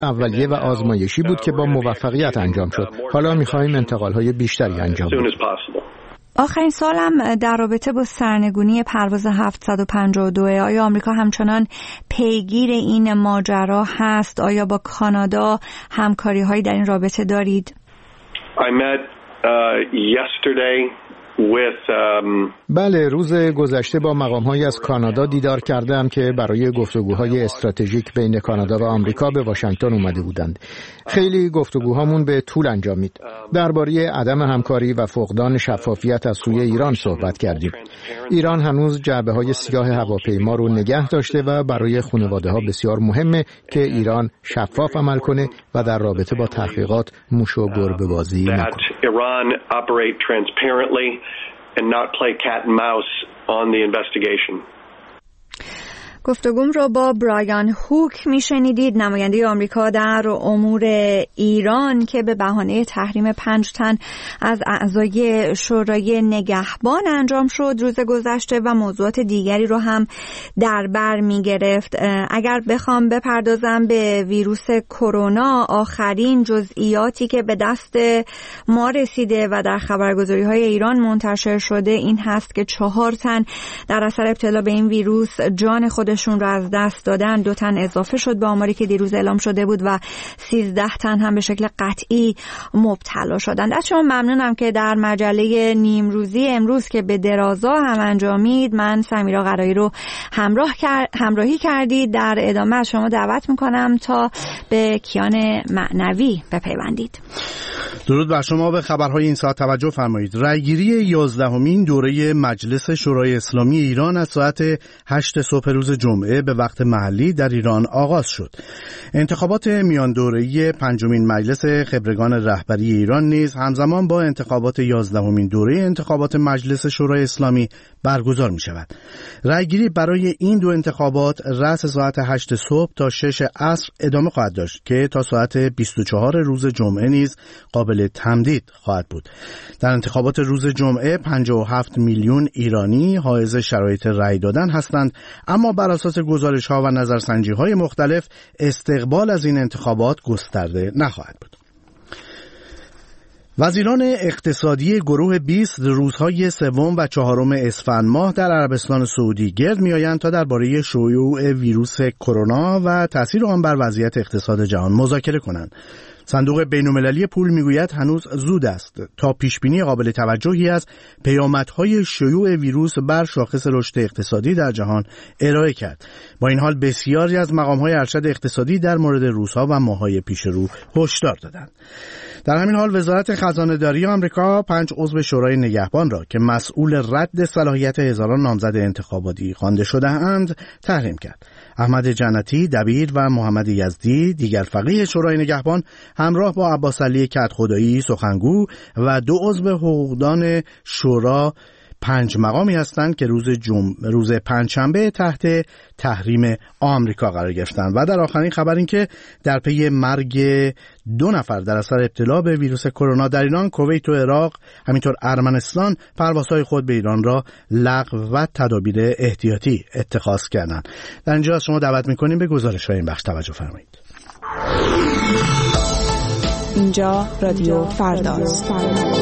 اولیه و آزمایشی بود که با موفقیت انجام شد. حالا می‌خوایم انتقال‌های بیشتری انجام بدیم. آخرین سالم در رابطه با سرنگونی پرواز 752 آیا آمریکا همچنان پیگیر این ماجرا هست؟ آیا با کانادا همکاری‌هایی در این رابطه دارید؟ I met yesterday with بله، روز گذشته با مقام‌هایی از کانادا دیدار کردم که برای گفتگوهای استراتژیک بین کانادا و آمریکا به واشنگتن اومده بودند. خیلی گفتگوهامون به طول انجامید. درباره عدم همکاری و فقدان شفافیت از سوی ایران صحبت کردیم. ایران هنوز جعبه‌های سیاه هواپیما رو نگه داشته و برای خانواده‌ها بسیار مهمه که ایران شفاف عمل کنه و در رابطه با تحقیقات موش و گربه بازی نکنه. and not play cat and mouse on the investigation. گفتگوم رو با برایان هوک میشنیدید، نماینده آمریکا در امور ایران که به بهانه تحریم 5 تن از اعضای شورای نگهبان انجام شد روز گذشته و موضوعات دیگری رو هم در بر میگرفت. اگر بخوام بپردازم به ویروس کرونا، آخرین جزئیاتی که به دست ما رسیده و در خبرگزاری‌های ایران منتشر شده این هست که 4 تن در اثر ابتلا به این ویروس جان خودشون رو از دست دادن. 2 تن اضافه شد به آماری که دیروز اعلام شده بود و 13 تن هم به شکل قطعی مبتلا شدند. از شما ممنونم که در مجله نیمروزی امروز که به درازا هم انجامید من سمیرا قرایی رو همراهی کردید. در ادامه از شما دعوت میکنم تا به کیان معنوی بپیوندید. درود بر شما. به خبرهای این ساعت توجه فرمایید. رأیگیری 11مین دوره مجلس شورای اسلامی ایران از ساعت 8 صبح روز جمعه به وقت محلی در ایران آغاز شد. انتخابات میان دوره‌ای 5مین مجلس خبرگان رهبری ایران نیز همزمان با انتخابات 11مین دوره انتخابات مجلس شورای اسلامی برگزار می شود. رأیگیری برای این دو انتخابات رأس ساعت 8 صبح تا 6 عصر ادامه خواهد داشت که تا ساعت 24 روز جمعه نیز قابل تمدید خواهد بود. در انتخابات روز جمعه 57 میلیون ایرانی حائز شرایط رأی دادن هستند، اما بر اساس گزارش‌ها و نظرسنجی‌های مختلف استقبال از این انتخابات گسترده نخواهد بود. وزیران اقتصادی گروه 20 روزهای 3 و 4 اسفند ماه در عربستان سعودی گرد می‌آیند تا درباره شیوع ویروس کرونا و تأثیر آن بر وضعیت اقتصاد جهان مذاکره کنند. صندوق بین‌المللی پول میگوید هنوز زود است تا پیشبینی قابل توجهی از پیامدهای شیوع ویروس بر شاخص رشد اقتصادی در جهان ارائه کرد. با این حال بسیاری از مقام‌های ارشد اقتصادی در مورد روزها و ماه‌های پیش رو هشدار دادند. در همین حال وزارت خزانه‌داری آمریکا 5 عضو شورای نگهبان را که مسئول رد صلاحیت هزاران نامزد انتخاباتی خوانده شده‌اند تحریم کرد. احمد جنتی دبیر و محمد یزدی دیگر فقیه شورای نگهبان همراه با عباس علی کدخدایی سخنگو و 2 عضو حقوقدان شورا 5 مقامی هستند که روز پنجشنبه تحت تحریم آمریکا قرار گرفتند. و در آخرین خبر این که در پی مرگ 2 نفر در اثر ابتلا به ویروس کرونا در ایران، کویت و عراق همینطور ارمنستان پروازهای خود به ایران را لغو و تدابیر احتیاطی اتخاذ کردند. در اینجا از شما دعوت می‌کنیم به گزارش‌های این بخش توجه فرمایید. اینجا رادیو فرداست.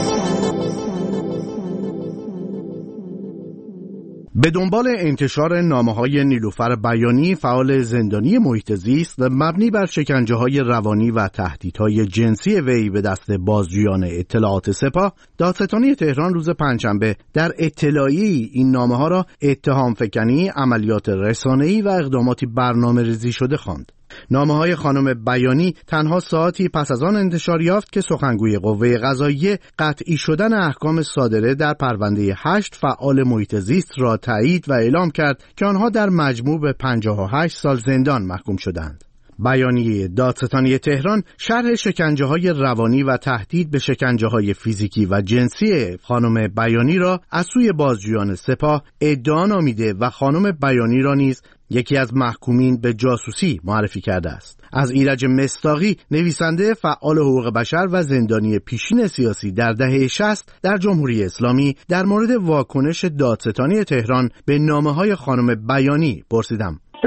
به دنبال انتشار نامه‌های نیلوفر بیانی، فعال زندانی محیط زیست، مبنی بر شکنجه‌های روانی و تهدیدهای جنسی وی به دست بازجویان اطلاعات سپاه، دادستانی تهران روز پنجشنبه در اطلاعیه‌ای این نامه‌ها را اتهام فکنی، عملیات رسانه‌ای و اقداماتی برنامه‌ریزی شده خواند. نامه‌های خانم بیانی تنها ساعتی پس از آن انتشار یافت که سخنگوی قوه قضاییه قطعی شدن احکام صادره در پرونده 8 فعال محیط زیست را تایید و اعلام کرد که آنها در مجموع به 58 سال زندان محکوم شدند. بیانیه دادستانی تهران شرح شکنجه‌های روانی و تهدید به شکنجه‌های فیزیکی و جنسی خانم بیانی را از سوی بازجویان سپاه ادعا نامیده و خانم بیانی را نیز یکی از محکومین به جاسوسی معرفی کرده است. از ایرج مصداقی، نویسنده فعال حقوق بشر و زندانی پیشین سیاسی در دهه 60 در جمهوری اسلامی، در مورد واکنش دادستانی تهران به نامه‌های خانم بیانی پرسیدم. این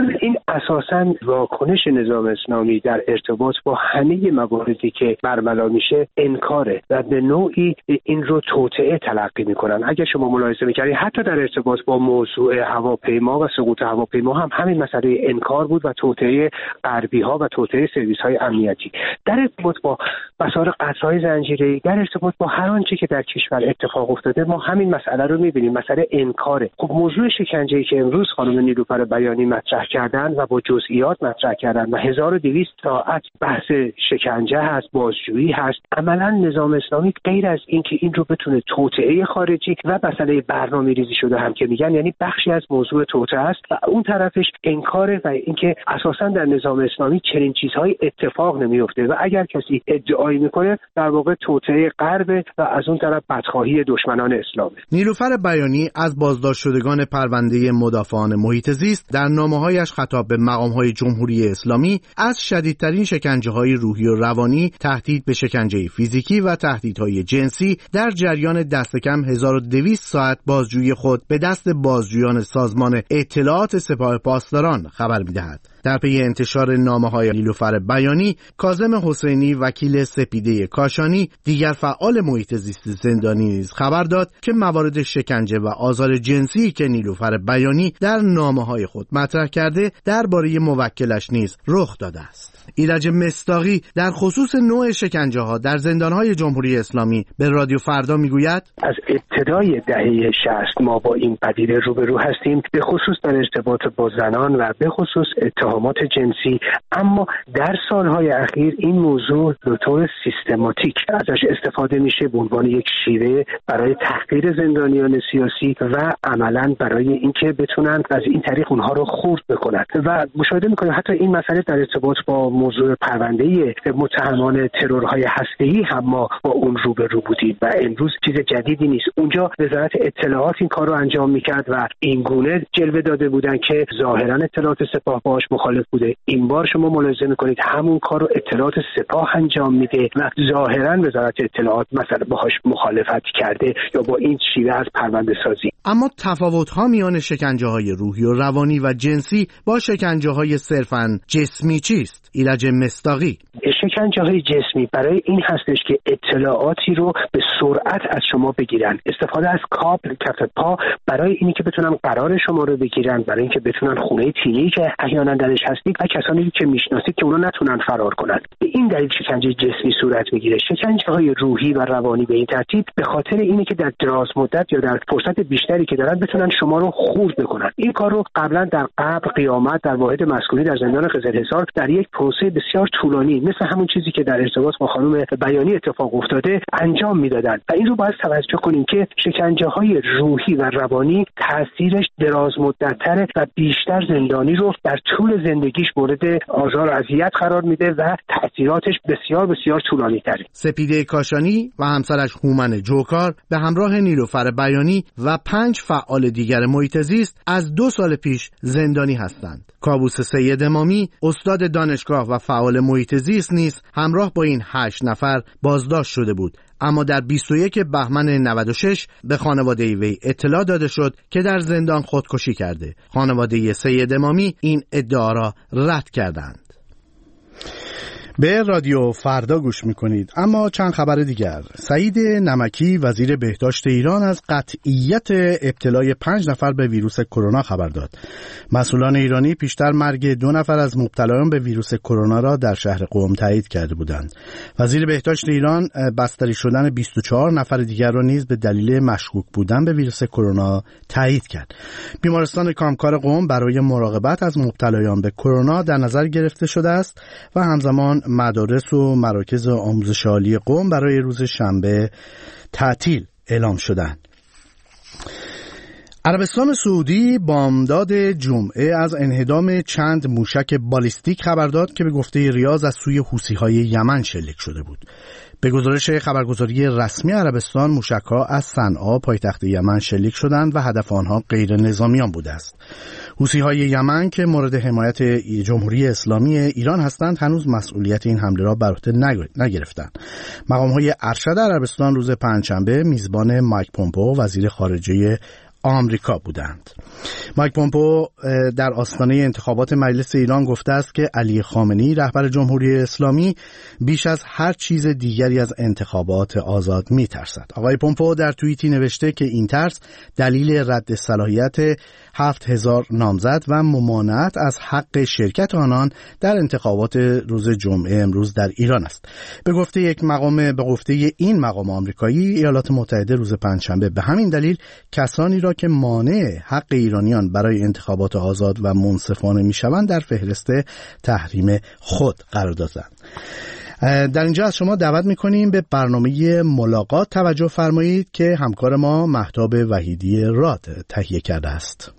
اساساً واکنش نظام اسلامی در ارتباط با همه مواردی که برملا میشه انکاره و به نوعی این رو توطئه تلقی میکنن. اگر شما ملاحظه میکردید حتی در ارتباط با موضوع هواپیما و سقوط هواپیما هم همین مسئله انکار بود و توطئه غربی ها و توطئه سرویس های امنیتی. در ارتباط با مسائل قطرهای زنجیره‌ای، در ارتباط با هر آنچه که در کشور اتفاق افتاده، ما همین مسئله رو میبینیم، مسئله انکاره. خب موضوع شکنجه‌ای که امروز خانم نیلوفر بیانی مطرح کردن و با جزئیات مطرح کردن و 1200 ساعت بحث شکنجه هست، بازجویی هست، عملا نظام اسلامی غیر از اینکه این رو بتونه توطئه خارجی و مسئله برنامه‌ریزی شده هم که میگن، یعنی بخشی از موضوع توطئه است و اون طرفش انکاره و اینکه اساسا در نظام اسلامی چنین چیزهای اتفاق نمیفته و اگر کسی ادعایی میکنه در واقع توطئه غرب و از اون طرف بدخواهی دشمنان اسلامه. نیلوفر بیانی از بازداشت شدگان پرونده مدافعان محیط زیست در نامه‌هایش خطاب به مقام‌های جمهوری اسلامی از شدیدترین شکنجه‌های روحی و روانی، تهدید به شکنجه فیزیکی و تهدیدهای جنسی در جریان دست کم 1200 ساعت بازجویی خود به دست بازجویان سازمان اطلاعات سپاه پاسداران خبر می‌دهد. در پی انتشار نامه‌های نیلوفر بیانی، کاظم حسینی وکیل سپیده کاشانی دیگر فعال محیط زیست زندانی نیز خبر داد که موارد شکنجه و آزار جنسی که نیلوفر بیانی در نامه‌های خود مطرح کرده درباره موکلش نیز رخ داده است. ایرج مصداقی در خصوص نوع شکنجه‌ها در زندان‌های جمهوری اسلامی به رادیو فردا میگوید: از ابتدای دهه 60 ما با این پدیده روبرو هستیم، به خصوص در ارتباط با زنان و به خصوص اتهامات جنسی، اما در سالهای اخیر این موضوع به طور سیستماتیک ازش استفاده میشه به عنوان یک شیوه برای تحقیر زندانیان سیاسی و عملاً برای اینکه بتونن از این طریق اونها رو خرد بکنن و مشاهده میکنیم حتی این مسئله در ارتباط با موضوع پرونده متهمان ترورهای هسته‌ای هم ما با اون روبرو بودیم و امروز چیز جدیدی نیست. اونجا وزارت اطلاعات این کار رو انجام میکرد و این گونه جلوه داده بودن که ظاهرا اطلاعات سپاه باهاش مخالف بوده. این بار شما ملاحظه میکنید همون کار رو اطلاعات سپاه انجام میده و ظاهرا وزارت اطلاعات مثلا باهاش مخالفت کرده یا با این شیوه از پرونده سازی. اما تفاوت‌ها میان شکنجه‌های روحی و روانی و جنسی با شکنجه‌های صرفاً جسمی چیست؟ ایرج مصداقی: شکنجه‌های جسمی برای این هستش که اطلاعاتی رو به سرعت از شما بگیرن، استفاده از کابل کف پا برای اینی که بتونن قرار شما رو بگیرن، برای اینکه بتونن خونه تیمی که احیانا درش هستید و کسانی که میشناسید که اونا نتونن فرار کنن. به این دلیل شکنجه جسمی صورت میگیره. شکنجه‌های روحی و روانی به این ترتیب به خاطر اینی که در دراز مدت یا در فرصت بیشتری که دارن بتونن شما رو خورد بکنن. این کار رو قبلا در قبر قیامت در واحد مسکونی در زندان قزلحصار در یک پروسه بسیار طولانی مثل همون چیزی که در ارتباط با خانم بیانی اتفاق افتاده انجام میدادن و این رو باید توجه کنیم که شکنجه‌های روحی و روانی تاثیرش دراز مدت‌تره و بیشتر زندانی رو در طول زندگیش مورد آزار و اذیت قرار میده و تاثیراتش بسیار بسیار طولانی‌تره. سپیده کاشانی و همسرش هومن جوکار به همراه نیلوفر بیانی و 5 فعال دیگر محیط زیست از 2 سال پیش زندانی هستند. کابوس سید امامی استاد دانشگاه و فعال محیط زیست نیز همراه با این 8 نفر بازداشت شده بود، اما در 21 بهمن 96 به خانواده وی اطلاع داده شد که در زندان خودکشی کرده. خانواده سید امامی این ادعا را رد کردند. به رادیو فردا گوش میکنید. اما چند خبر دیگر. سعید نمکی وزیر بهداشت ایران از قطعیت ابتلای 5 نفر به ویروس کرونا خبر داد. مسئولان ایرانی پیشتر مرگ 2 نفر از مبتلایان به ویروس کرونا را در شهر قم تایید کرده بودند. وزیر بهداشت ایران بستری شدن 24 نفر دیگر را نیز به دلیل مشکوک بودن به ویروس کرونا تایید کرد. بیمارستان کامکار قم برای مراقبت از مبتلایان به کرونا در نظر گرفته شده است و همزمان مدارس و مراکز آموزش عالی قم برای روز شنبه تعطیل اعلام شدند. عربستان سعودی بامداد جمعه از انهدام چند موشک بالیستیک خبر داد که به گفته ریاض از سوی حوثی‌های یمن شلیک شده بود. به گزارش خبرگزاری رسمی عربستان، موشک‌ها از صنعا پایتخت یمن شلیک شدند و هدف آنها غیر نظامیان بوده است. حوثی‌های یمن که مورد حمایت جمهوری اسلامی ایران هستند هنوز مسئولیت این حمله را بر عهده نگرفتند. مقام‌های ارشد عربستان روز پنجشنبه میزبان مایک پومپئو وزیر خارجه آمریکا بودند. مایک پومپئو در آستانه انتخابات مجلس ایران گفته است که علی خامنه‌ای رهبر جمهوری اسلامی بیش از هر چیز دیگری از انتخابات آزاد می‌ترسد. آقای پومپئو در توییتی نوشته که این ترس دلیل رد صلاحیت 7000 نامزد و ممانعت از حق شرکت آنان در انتخابات روز جمعه امروز در ایران است. به گفته این مقام آمریکایی، ایالات متحده روز پنجشنبه به همین دلیل کسانی را که مانع حق ایرانیان برای انتخابات آزاد و منصفانه میشوند در فهرست تحریم خود قرار دادند. در اینجا از شما دعوت میکنیم به برنامه ملاقات توجه فرمایید که همکار ما مهتاب وحیدی راد تهیه کرده است.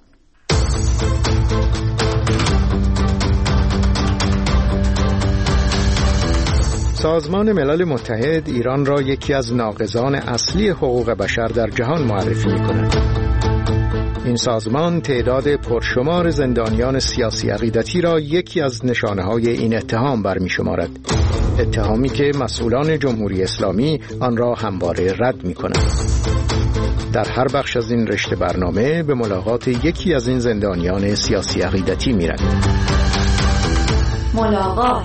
سازمان ملل متحد ایران را یکی از ناقضان اصلی حقوق بشر در جهان معرفی می‌کند. این سازمان تعداد پرشمار زندانیان سیاسی عقیدتی را یکی از نشانه‌های این اتهام برمی‌شمارد. اتهامی که مسئولان جمهوری اسلامی آن را همواره رد می‌کنند. در هر بخش از این رشته برنامه به ملاقات یکی از این زندانیان سیاسی عقیدتی می‌رویم. ملاقات.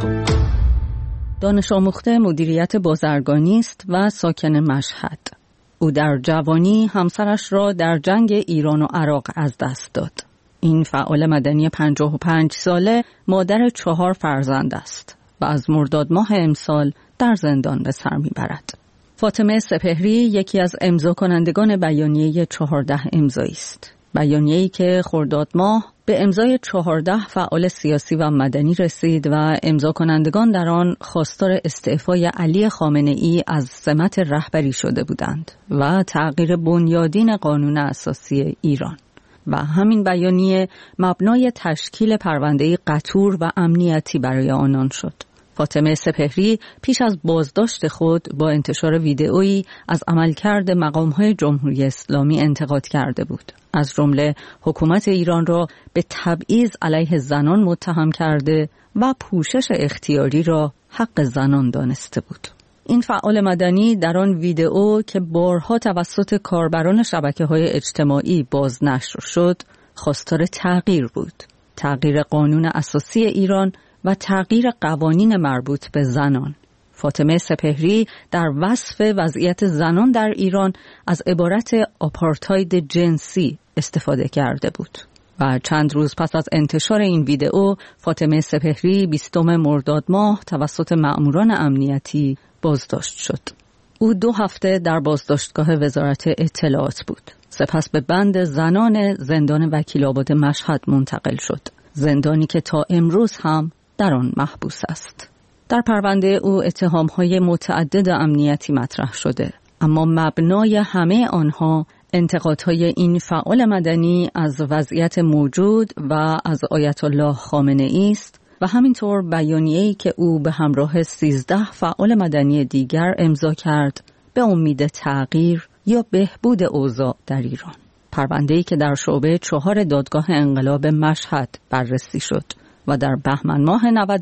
دانش آموخته مدیریت بازرگانی است و ساکن مشهد. او در جوانی همسرش را در جنگ ایران و عراق از دست داد. این فعال مدنی 55 ساله مادر 4 فرزند است و از مرداد ماه امسال در زندان به سر میبرد. فاطمه سپهری یکی از امضا کنندگان بیانیه 14 امضایی است. بیانیه‌ای که خرداد ماه به امضای 14 فعال سیاسی و مدنی رسید و امضا کنندگان در آن خواستار استعفای علی خامنه‌ای از سمت رهبری شده بودند و تغییر بنیادین قانون اساسی ایران. و همین بیانیه مبنای تشکیل پرونده قطور و امنیتی برای آنان شد. فاطمه سپهری پیش از بازداشت خود با انتشار ویدئویی از عملکرد مقام‌های جمهوری اسلامی انتقاد کرده بود. از جمله حکومت ایران را به تبعیض علیه زنان متهم کرده و پوشش اختیاری را حق زنان دانسته بود. این فعال مدنی در آن ویدئو که بارها توسط کاربران شبکه‌های اجتماعی بازنشر شد، خواستار تغییر بود. تغییر قانون اساسی ایران و تغییر قوانین مربوط به زنان. فاطمه سپهری در وصف وضعیت زنان در ایران از عبارت آپارتاید جنسی استفاده کرده بود. و چند روز پس از انتشار این ویدئو، فاطمه سپهری 20 مرداد ماه توسط مأموران امنیتی بازداشت شد. او 2 هفته در بازداشتگاه وزارت اطلاعات بود. سپس به بند زنان زندان وکیل‌آباد مشهد منتقل شد. زندانی که تا امروز هم در آن محبوس است. در پرونده او اتهام‌های متعدد امنیتی مطرح شده، اما مبنای همه آنها انتقادهای این فعال مدنی از وضعیت موجود و از آیت الله خامنه‌ای است و همینطور بیانیه‌ای که او به همراه 13 فعال مدنی دیگر امضا کرد به امید تغییر یا بهبود اوضاع در ایران. پرونده‌ای که در شعبه 4 دادگاه انقلاب مشهد بررسی شد و در بهمن ماه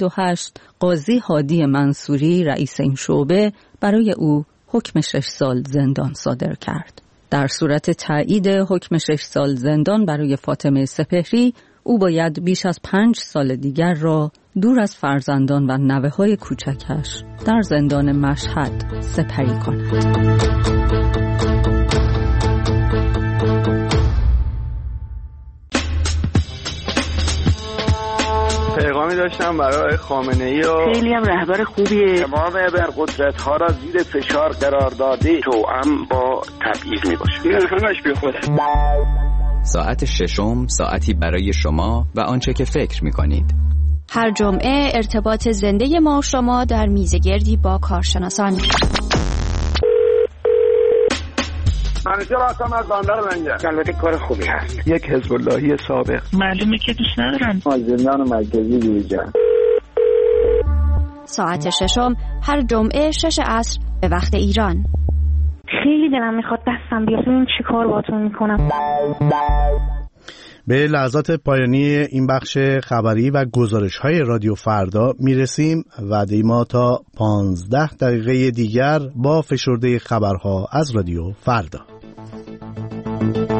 98 قاضی هادی منصوری رئیس این شعبه برای او حکم 6 سال زندان صادر کرد. در صورت تایید حکم 6 سال زندان برای فاطمه سپهری، او باید بیش از 5 سال دیگر را دور از فرزندان و نوه‌های کوچکش در زندان مشهد سپری کند. پیغامی داشتم برای خامنه‌ای و خیلی هم رهبر خوبیه. تمام ابرقدرت‌ها را زیر فشار قرار داده، توأم با تبعیض میباشه. نه همش بی خوده. ساعت 6 ساعتی برای شما و آنچه که فکر می‌کنید. هر جمعه ارتباط زنده ما و شما در میزگردی با کارشناسان. منیجر هستم از بندر منجر. البته کار خوبی هست. یک حزب اللهی سابق. معلومه که دوست ندارم. از زندان مرکزی بیرون. ساعت 6 هر جمعه 6 عصر به وقت ایران. خیلی دلم میخواد دستم بیاد. این چی کار باتون میکنم؟ به لحظات پایانی این بخش خبری و گزارش‌های رادیو فردا میرسیم. وعده ما تا 15 دقیقه دیگر با فشرده خبرها از رادیو فردا.